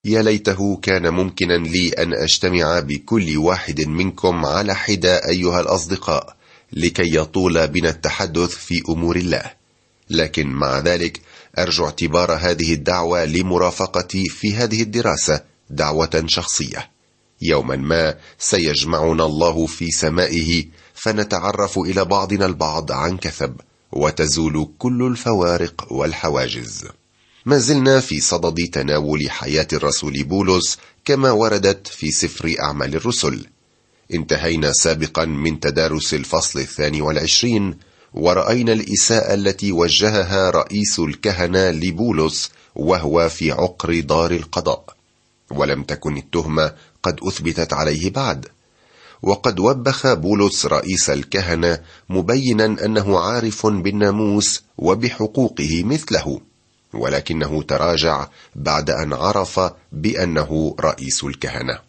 يا ليته كان ممكنا لي أن أجتمع بكل واحد منكم على حدة أيها الأصدقاء، لكي يطول بنا التحدث في أمور الله، لكن مع ذلك أرجو اعتبار هذه الدعوة لمرافقتي في هذه الدراسة دعوة شخصية. يوما ما سيجمعنا الله في سمائه، فنتعرف إلى بعضنا البعض عن كثب، وتزول كل الفوارق والحواجز. ما زلنا في صدد تناول حياة الرسول بولس كما وردت في سفر أعمال الرسل. انتهينا سابقا من تدارس الفصل 22، ورأينا الإساءة التي وجهها رئيس الكهنة لبولس وهو في عقر دار القضاء، ولم تكن التهمة قد أثبتت عليه بعد. وقد وبخ بولس رئيس الكهنة مبينا أنه عارف بالناموس وبحقوقه مثله، ولكنه تراجع بعد أن عرف بأنه رئيس الكهنة.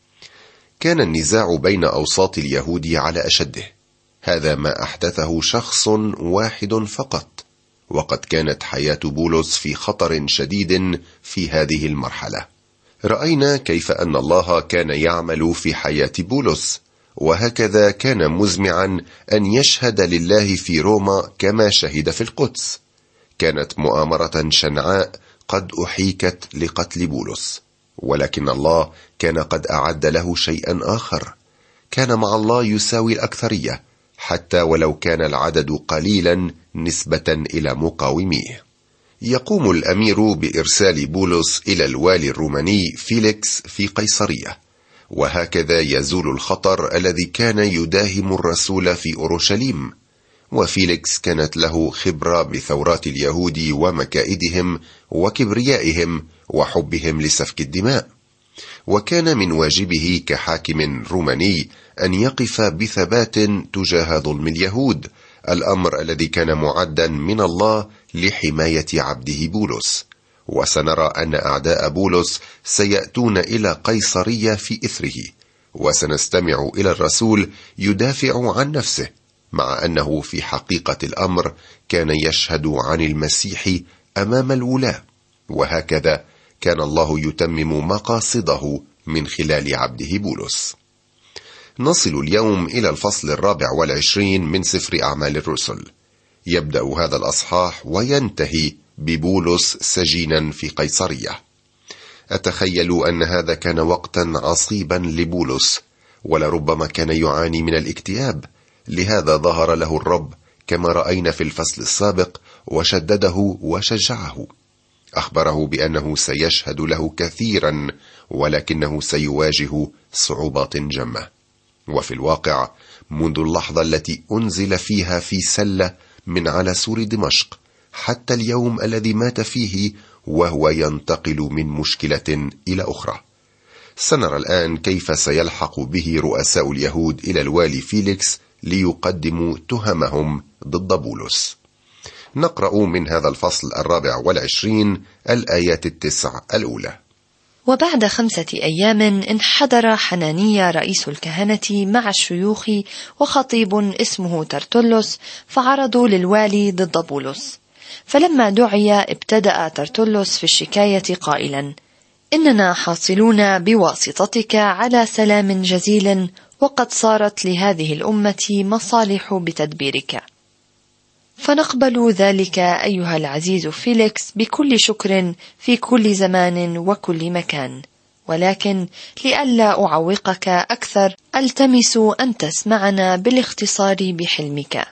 كان النزاع بين أوساط اليهود على أشده، هذا ما أحدثه شخص واحد فقط، وقد كانت حياة بولس في خطر شديد في هذه المرحلة. رأينا كيف أن الله كان يعمل في حياة بولس، وهكذا كان مزمعا أن يشهد لله في روما كما شهد في القدس. كانت مؤامرة شنعاء قد أحيكت لقتل بولس، ولكن الله كان قد أعد له شيئا آخر. كان مع الله يساوي الأكثرية، حتى ولو كان العدد قليلا نسبة إلى مقاوميه. يقوم الأمير بإرسال بولس إلى الوالي الروماني فيليكس في قيصرية، وهكذا يزول الخطر الذي كان يداهم الرسول في أورشليم. وفيليكس كانت له خبرة بثورات اليهود ومكائدهم وكبريائهم وحبهم لسفك الدماء، وكان من واجبه كحاكم روماني أن يقف بثبات تجاه ظلم اليهود، الأمر الذي كان معدا من الله لحماية عبده بولس. وسنرى أن أعداء بولس سيأتون إلى قيصرية في إثره، وسنستمع إلى الرسول يدافع عن نفسه، مع أنه في حقيقة الأمر كان يشهد عن المسيح أمام الولاة. وهكذا كان الله يتمم مقاصده من خلال عبده بولس. نصل اليوم إلى الفصل 24 من سفر أعمال الرسل. يبدأ هذا الأصحاح وينتهي ببولس سجينا في قيصرية. أتخيل أن هذا كان وقتا عصيبا لبولس، ولربما كان يعاني من الاكتئاب، لهذا ظهر له الرب كما رأينا في الفصل السابق وشدده وشجعه. أخبره بأنه سيشهد له كثيرا، ولكنه سيواجه صعوبات جمة. وفي الواقع منذ اللحظة التي أنزل فيها في سلة من على سور دمشق حتى اليوم الذي مات فيه وهو ينتقل من مشكلة إلى أخرى. سنرى الآن كيف سيلحق به رؤساء اليهود إلى الوالي فيليكس ليقدموا تهمهم ضد بولس. نقرأ من هذا الفصل 24 الآيات 9 الأولى. وبعد 5 أيام انحدر حنانيا رئيس الكهنة مع الشيوخ وخطيب اسمه ترتلس، فعرضوا للوالي ضد بولس. فلما دعي ابتدأ ترتلس في الشكاية قائلا: إننا حاصلون بواسطتك على سلام جزيل، وقد صارت لهذه الأمة مصالح بتدبيرك، فنقبل ذلك أيها العزيز فيليكس بكل شكر في كل زمان وكل مكان. ولكن لئلا أعوقك أكثر ألتمس أن تسمعنا بالاختصار بحلمك،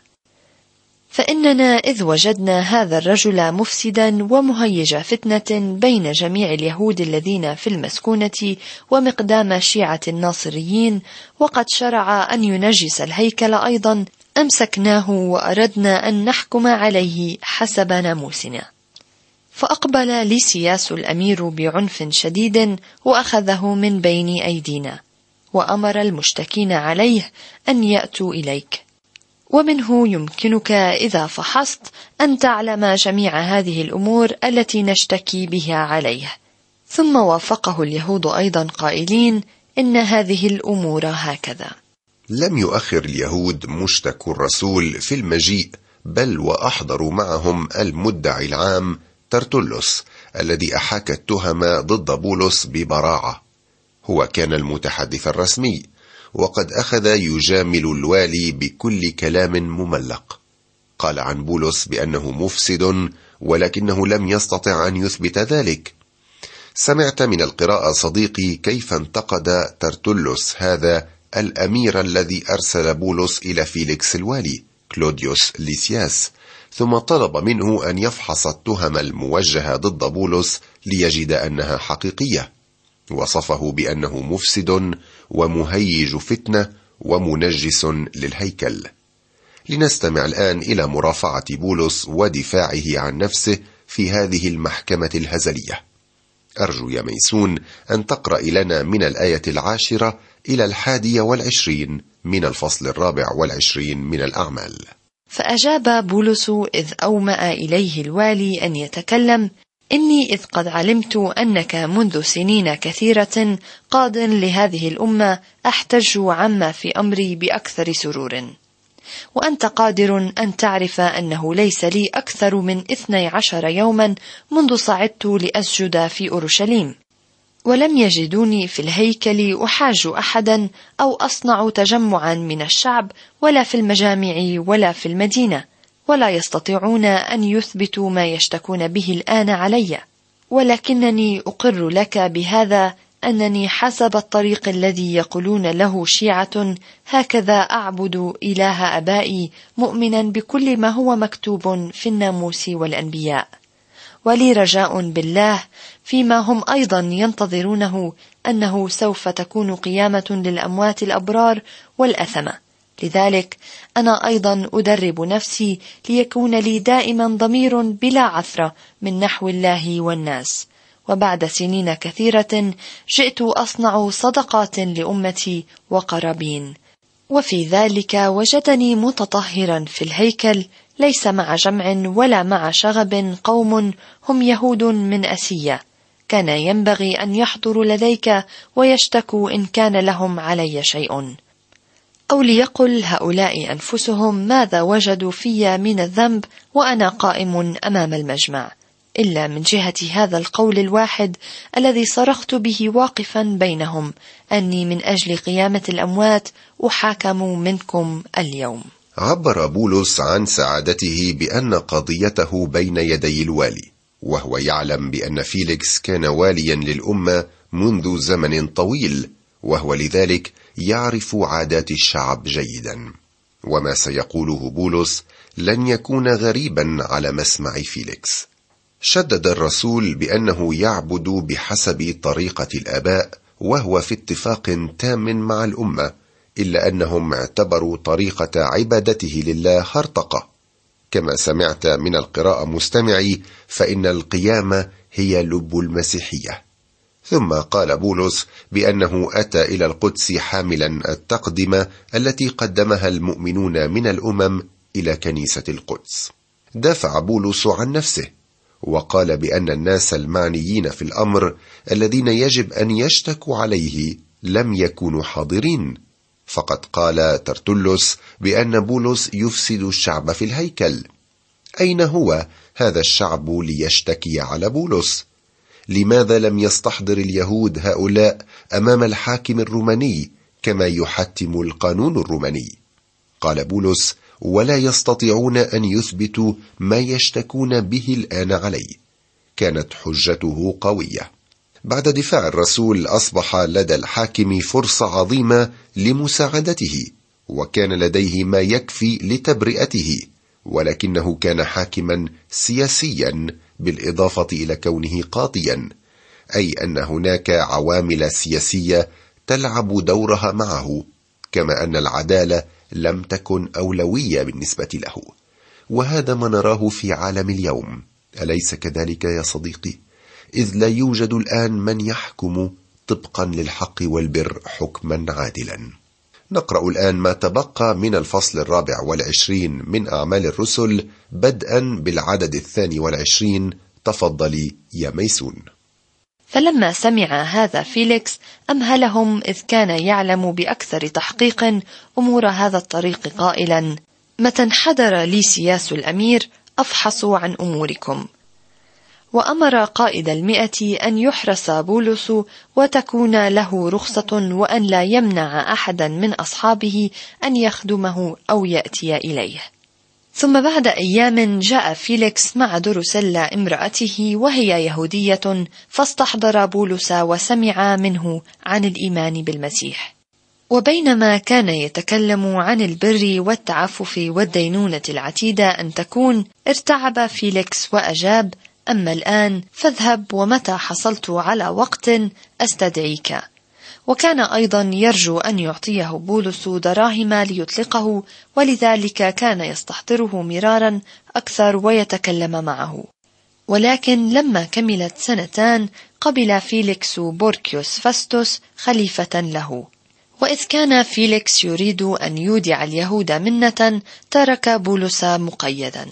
فإننا إذ وجدنا هذا الرجل مفسدا ومهيج فتنة بين جميع اليهود الذين في المسكونة ومقدام شيعة الناصريين، وقد شرع أن ينجس الهيكل أيضا، أمسكناه وأردنا أن نحكم عليه حسب ناموسنا. فأقبل ليسياس الأمير بعنف شديد وأخذه من بين أيدينا، وأمر المشتكين عليه أن يأتوا إليك، ومنه يمكنك إذا فحصت أن تعلم جميع هذه الأمور التي نشتكي بها عليه. ثم وافقه اليهود أيضا قائلين: إن هذه الأمور هكذا. لم يؤخر اليهود مشتكو الرسول في المجيء، بل وأحضروا معهم المدعي العام ترتلس الذي أحاك التهم ضد بولس ببراعة. هو كان المتحدث الرسمي، وقد أخذ يجامل الوالي بكل كلام مملق. قال عن بولس بأنه مفسد، ولكنه لم يستطع أن يثبت ذلك. سمعت من القراءة صديقي كيف انتقد ترتلس هذا الأمير الذي أرسل بولس إلى فيليكس الوالي كلوديوس ليسياس، ثم طلب منه أن يفحص التهم الموجهة ضد بولس ليجد أنها حقيقية. وصفه بأنه مفسد ومهيج فتنة ومنجس للهيكل. لنستمع الآن إلى مرافعة بولس ودفاعه عن نفسه في هذه المحكمة الهزلية. أرجو يا ميسون أن تقرأ لنا من الآية 10 إلى 21 من الفصل 24 من الأعمال. فأجاب بولس إذ أومأ إليه الوالي أن يتكلم: إني إذ قد علمت أنك منذ سنين كثيرة قاض لهذه الأمة أحتج عما في أمري بأكثر سرور، وأنت قادر أن تعرف أنه ليس لي أكثر من 12 يوما منذ صعدت لأسجد في أورشليم، ولم يجدوني في الهيكل أحاج أحدا أو أصنع تجمعا من الشعب، ولا في المجامع ولا في المدينة، ولا يستطيعون أن يثبتوا ما يشتكون به الآن علي. ولكنني أقر لك بهذا أنني حسب الطريق الذي يقولون له شيعة هكذا أعبد إله أبائي، مؤمنا بكل ما هو مكتوب في الناموس والأنبياء. ولي رجاء بالله فيما هم أيضا ينتظرونه، أنه سوف تكون قيامة للأموات الأبرار والأثمة. لذلك أنا أيضا أدرب نفسي ليكون لي دائما ضمير بلا عثرة من نحو الله والناس. وبعد سنين كثيرة جئت أصنع صدقات لأمتي وقرابين، وفي ذلك وجدني متطهرا في الهيكل، ليس مع جمع ولا مع شغب قوم هم يهود من أسيا. كان ينبغي أن يحضروا لديك ويشتكوا إن كان لهم علي شيء، أو ليقل هؤلاء أنفسهم ماذا وجدوا في من الذنب وأنا قائم أمام المجمع، إلا من جهة هذا القول الواحد الذي صرخت به واقفا بينهم، أني من أجل قيامة الأموات أحاكم منكم اليوم. عبر بولس عن سعادته بأن قضيته بين يدي الوالي، وهو يعلم بأن فيليكس كان واليا للأمة منذ زمن طويل، وهو لذلك يعرف عادات الشعب جيدا. وما سيقوله بولس لن يكون غريبا على مسمع فيليكس. شدد الرسول بأنه يعبد بحسب طريقة الآباء، وهو في اتفاق تام مع الأمة، إلا أنهم اعتبروا طريقة عبادته لله هرطقة. كما سمعت من القراءة مستمعي، فإن القيامة هي لب المسيحية. ثم قال بولس بأنه أتى إلى القدس حاملا التقدمة التي قدمها المؤمنون من الأمم إلى كنيسة القدس. دافع بولس عن نفسه، وقال بأن الناس المعنيين في الأمر الذين يجب أن يشتكوا عليه لم يكونوا حاضرين. فقد قال ترتلس بأن بولس يفسد الشعب في الهيكل. أين هو هذا الشعب ليشتكي على بولس؟ لماذا لم يستحضر اليهود هؤلاء أمام الحاكم الروماني كما يحتم القانون الروماني؟ قال بولس: ولا يستطيعون أن يثبتوا ما يشتكون به الآن علي. كانت حجته قوية. بعد دفاع الرسول أصبح لدى الحاكم فرصة عظيمة لمساعدته، وكان لديه ما يكفي لتبرئته، ولكنه كان حاكما سياسيا بالإضافة إلى كونه قاضيا، أي أن هناك عوامل سياسية تلعب دورها معه، كما أن العدالة لم تكن أولوية بالنسبة له. وهذا ما نراه في عالم اليوم، أليس كذلك يا صديقي؟ إذ لا يوجد الآن من يحكم طبقا للحق والبر حكما عادلا. نقرأ الآن ما تبقى من الفصل 24 من أعمال الرسل بدءا بالعدد 22. تفضلي يا ميسون. فلما سمع هذا فيليكس أمهلهم، إذ كان يعلم بأكثر تحقيق أمور هذا الطريق، قائلا: متى انحدر ليسياس الأمير أفحصوا عن أموركم. وأمر قائد 100 أن يحرس بولس وتكون له رخصة وأن لا يمنع أحدا من أصحابه أن يخدمه أو يأتي إليه. ثم بعد أيام جاء فيليكس مع دروسيلا امرأته وهي يهودية، فاستحضر بولس وسمع منه عن الإيمان بالمسيح. وبينما كان يتكلم عن البر والتعفف والدينونة العتيدة أن تكون، ارتعب فيليكس وأجاب: أما الآن فاذهب، ومتى حصلت على وقت أستدعيك. وكان أيضا يرجو أن يعطيه بولس دراهم ليطلقه، ولذلك كان يستحضره مرارا أكثر ويتكلم معه. ولكن لما كملت 2 سنين قبل فيليكس بوركيوس فاستوس خليفة له. وإذ كان فيليكس يريد أن يودع اليهود منة، ترك بولس مقيدا.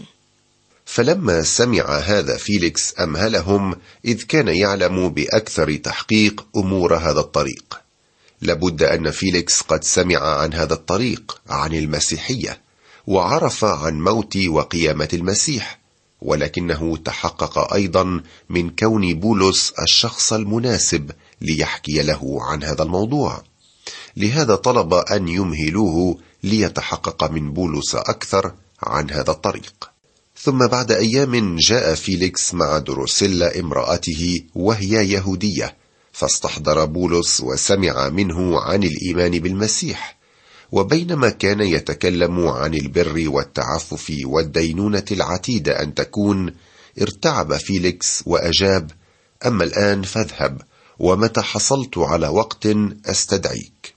فلما سمع هذا فيليكس أمهلهم، إذ كان يعلم بأكثر تحقيق أمور هذا الطريق. لابد أن فيليكس قد سمع عن هذا الطريق، عن المسيحية، وعرف عن موت وقيامة المسيح، ولكنه تحقق أيضا من كون بولس الشخص المناسب ليحكي له عن هذا الموضوع. لهذا طلب أن يمهلوه ليتحقق من بولس أكثر عن هذا الطريق. ثم بعد أيام جاء فيليكس مع دروسيلا امرأته وهي يهودية، فاستحضر بولس وسمع منه عن الإيمان بالمسيح. وبينما كان يتكلم عن البر والتعفف والدينونة العتيدة أن تكون، ارتعب فيليكس وأجاب: أما الآن فاذهب، ومتى حصلت على وقت أستدعيك.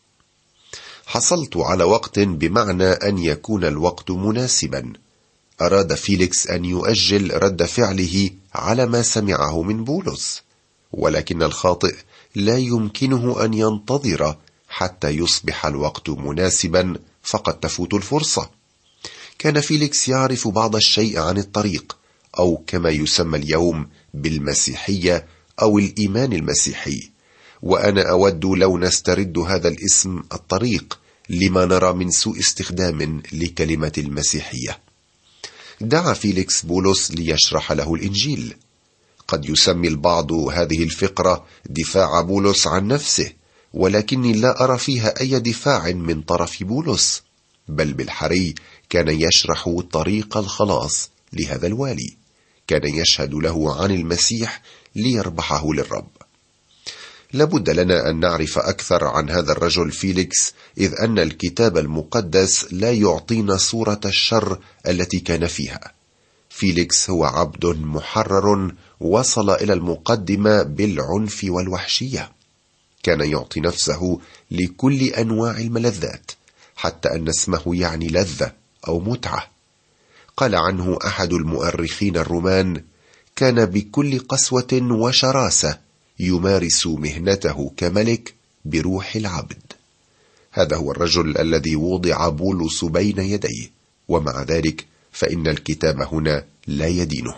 حصلت على وقت بمعنى أن يكون الوقت مناسبا. أراد فيليكس أن يؤجل رد فعله على ما سمعه من بولس، ولكن الخاطئ لا يمكنه أن ينتظر حتى يصبح الوقت مناسبا، فقد تفوت الفرصة. كان فيليكس يعرف بعض الشيء عن الطريق، أو كما يسمى اليوم بالمسيحية أو الإيمان المسيحي، وأنا أود لو نسترد هذا الاسم الطريق لما نرى من سوء استخدام لكلمة المسيحية. دعا فيليكس بولس ليشرح له الإنجيل. قد يسمي البعض هذه الفقرة دفاع بولس عن نفسه، ولكني لا أرى فيها أي دفاع من طرف بولس، بل بالحري كان يشرح طريق الخلاص لهذا الوالي، كان يشهد له عن المسيح ليربحه للرب. لابد لنا أن نعرف أكثر عن هذا الرجل فيليكس، إذ أن الكتاب المقدس لا يعطينا صورة الشر التي كان فيها. فيليكس هو عبد محرر وصل إلى المقدمة بالعنف والوحشية. كان يعطي نفسه لكل أنواع الملذات، حتى أن اسمه يعني لذة أو متعة. قال عنه أحد المؤرخين الرومان: كان بكل قسوة وشراسة يمارس مهنته كملك بروح العبد. هذا هو الرجل الذي وضع بولس بين يديه، ومع ذلك فإن الكتاب هنا لا يدينه.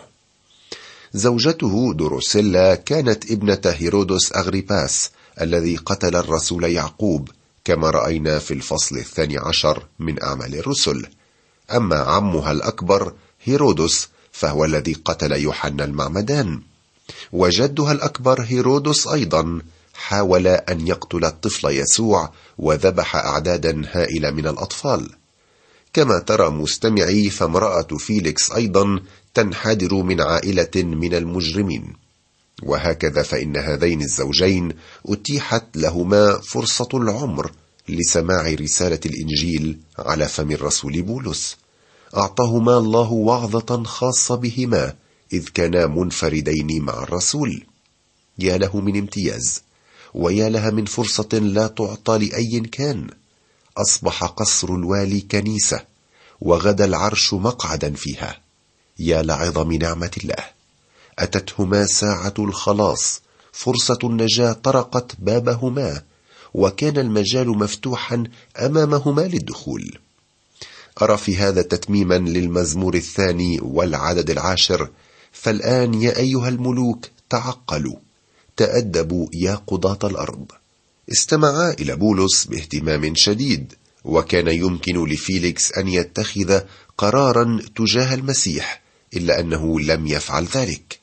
زوجته دروسيلا كانت ابنة هيرودس أغريباس الذي قتل الرسول يعقوب، كما رأينا في الفصل 12 من أعمال الرسل. أما عمها الأكبر هيرودس فهو الذي قتل يوحنا المعمدان. وجدها الأكبر هيرودس أيضا حاول أن يقتل الطفل يسوع، وذبح أعدادا هائلة من الأطفال. كما ترى مستمعي، فامرأة فيليكس أيضا تنحدر من عائلة من المجرمين. وهكذا فإن هذين الزوجين أتيحت لهما فرصة العمر لسماع رسالة الإنجيل على فم الرسول بولس. أعطاهما الله وعظة خاصة بهما إذ كانا منفردين مع الرسول. يا له من امتياز، ويا لها من فرصة لا تعطى لأي كان. أصبح قصر الوالي كنيسة، وغدا العرش مقعدا فيها. يا لعظم نعمة الله! أتتهما ساعة الخلاص، فرصة النجاة طرقت بابهما، وكان المجال مفتوحا أمامهما للدخول. أرى في هذا تتميما للمزمور 2 والعدد 10: فالآن يا أيها الملوك تعقلوا، تأدبوا يا قضاة الأرض. استمعا إلى بولس باهتمام شديد، وكان يمكن لفيليكس أن يتخذ قرارا تجاه المسيح، إلا أنه لم يفعل ذلك.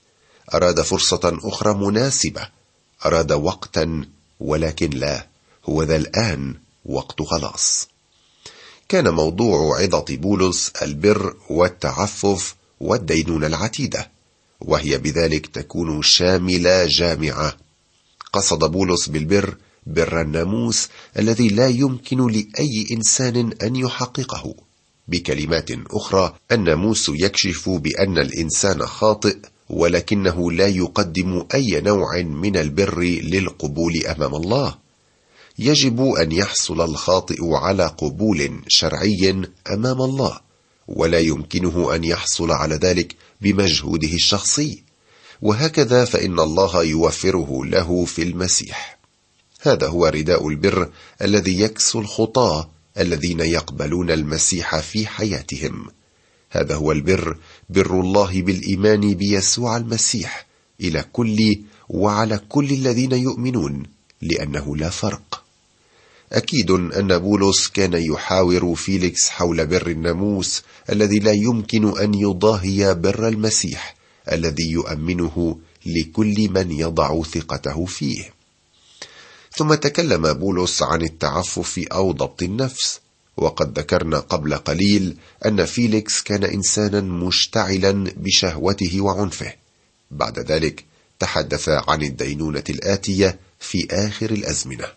أراد فرصة أخرى مناسبة، أراد وقتا، ولكن لا، هو ذا الآن وقت خلاص. كان موضوع عظة بولس البر والتعفف والدينونة العتيدة، وهي بذلك تكون شاملة جامعة. قصد بولس بالبر بر الناموس الذي لا يمكن لأي إنسان أن يحققه. بكلمات أخرى، الناموس يكشف بأن الإنسان خاطئ، ولكنه لا يقدم أي نوع من البر للقبول أمام الله. يجب أن يحصل الخاطئ على قبول شرعي أمام الله، ولا يمكنه أن يحصل على ذلك بمجهوده الشخصي، وهكذا فإن الله يوفره له في المسيح. هذا هو رداء البر الذي يكسو الخطاة الذين يقبلون المسيح في حياتهم. هذا هو البر، بر الله بالإيمان بيسوع المسيح إلى كل وعلى كل الذين يؤمنون، لأنه لا فرق. أكيد أن بولس كان يحاور فيليكس حول بر الناموس الذي لا يمكن أن يضاهي بر المسيح الذي يؤمنه لكل من يضع ثقته فيه. ثم تكلم بولس عن التعفف أو ضبط النفس، وقد ذكرنا قبل قليل أن فيليكس كان إنسانا مشتعلا بشهوته وعنفه. بعد ذلك تحدث عن الدينونة الآتية في آخر الأزمنة.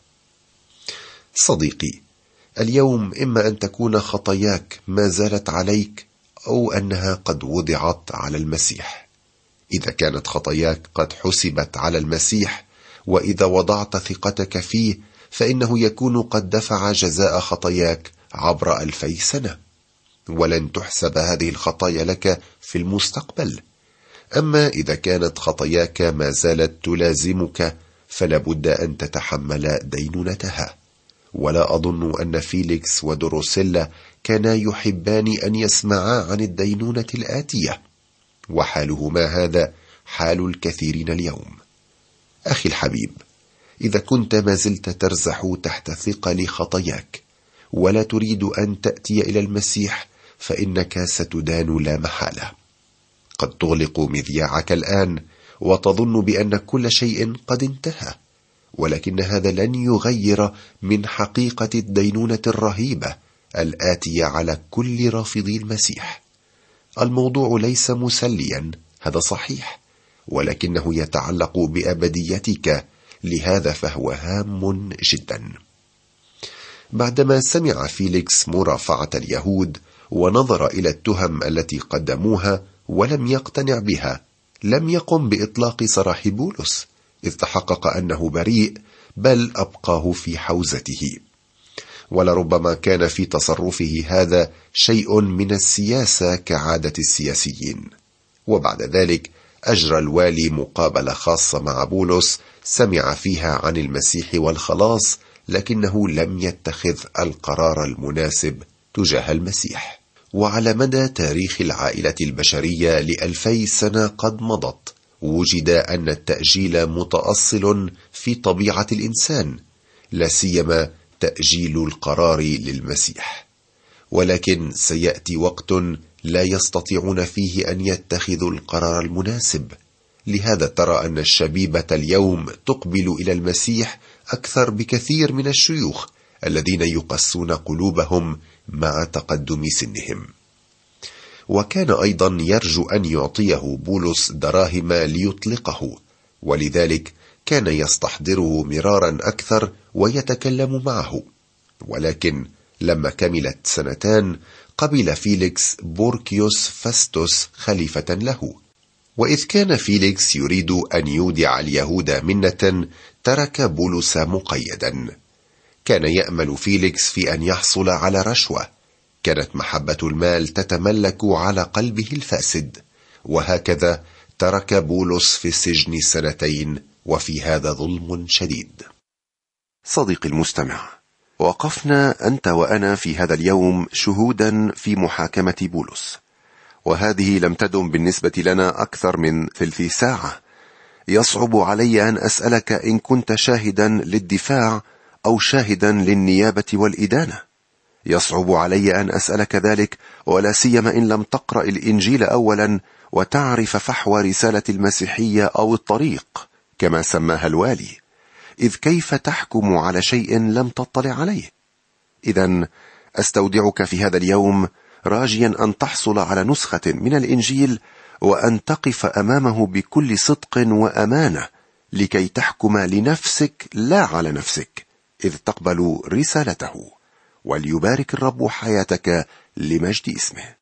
صديقي، اليوم إما أن تكون خطاياك ما زالت عليك، أو أنها قد وضعت على المسيح. إذا كانت خطاياك قد حسبت على المسيح، وإذا وضعت ثقتك فيه، فإنه يكون قد دفع جزاء خطاياك عبر 2000 سنة، ولن تحسب هذه الخطايا لك في المستقبل. أما إذا كانت خطاياك ما زالت تلازمك، فلا بد أن تتحمل دينونتها. ولا أظن أن فيليكس ودروسيلا كانا يحبان أن يسمعا عن الدينونة الآتية، وحالهما هذا حال الكثيرين اليوم. أخي الحبيب، إذا كنت ما زلت ترزح تحت ثقل خطاياك ولا تريد أن تأتي إلى المسيح، فإنك ستدان لا محالة. قد تغلق مذياعك الآن وتظن بأن كل شيء قد انتهى، ولكن هذا لن يغير من حقيقة الدينونة الرهيبة الآتية على كل رافضي المسيح. الموضوع ليس مسليا، هذا صحيح، ولكنه يتعلق بأبديتك، لهذا فهو هام جدا. بعدما سمع فيليكس مرافعة اليهود ونظر إلى التهم التي قدموها ولم يقتنع بها، لم يقم بإطلاق سراح بولس، إذ تحقق أنه بريء، بل أبقاه في حوزته. ولربما كان في تصرفه هذا شيء من السياسة كعادة السياسيين. وبعد ذلك أجرى الوالي مقابلة خاصة مع بولس سمع فيها عن المسيح والخلاص، لكنه لم يتخذ القرار المناسب تجاه المسيح. وعلى مدى تاريخ العائلة البشرية ل2000 سنة قد مضت، وجد أن التأجيل متأصل في طبيعة الإنسان، لا سيما تأجيل القرار للمسيح. ولكن سيأتي وقت لا يستطيعون فيه أن يتخذوا القرار المناسب. لهذا ترى أن الشبيبة اليوم تقبل إلى المسيح أكثر بكثير من الشيوخ الذين يقسون قلوبهم مع تقدم سنهم. وكان أيضا يرجو أن يعطيه بولس دراهم ليطلقه، ولذلك كان يستحضره مرارا أكثر ويتكلم معه. ولكن لما كملت 2 سنين قبل فيليكس بوركيوس فاستوس خليفة له. وإذ كان فيليكس يريد أن يودع اليهود منة، ترك بولس مقيدا. كان يأمل فيليكس في أن يحصل على رشوة. كانت محبة المال تتملك على قلبه الفاسد، وهكذا ترك بولس في السجن 2 سنين، وفي هذا ظلم شديد. صديقي المستمع، وقفنا أنت وأنا في هذا اليوم شهودا في محاكمة بولس، وهذه لم تدم بالنسبة لنا أكثر من 3 ساعة. يصعب علي أن أسألك إن كنت شاهدا للدفاع أو شاهدا للنيابة والإدانة. يصعب علي أن أسألك ذلك، ولا سيما إن لم تقرأ الإنجيل أولا وتعرف فحوى رسالة المسيحية أو الطريق كما سماها الوالي، إذ كيف تحكم على شيء لم تطلع عليه؟ إذن أستودعك في هذا اليوم راجيا أن تحصل على نسخة من الإنجيل وأن تقف أمامه بكل صدق وأمانة لكي تحكم لنفسك لا على نفسك، إذ تقبل رسالته. وليبارك الرب حياتك لمجد اسمه.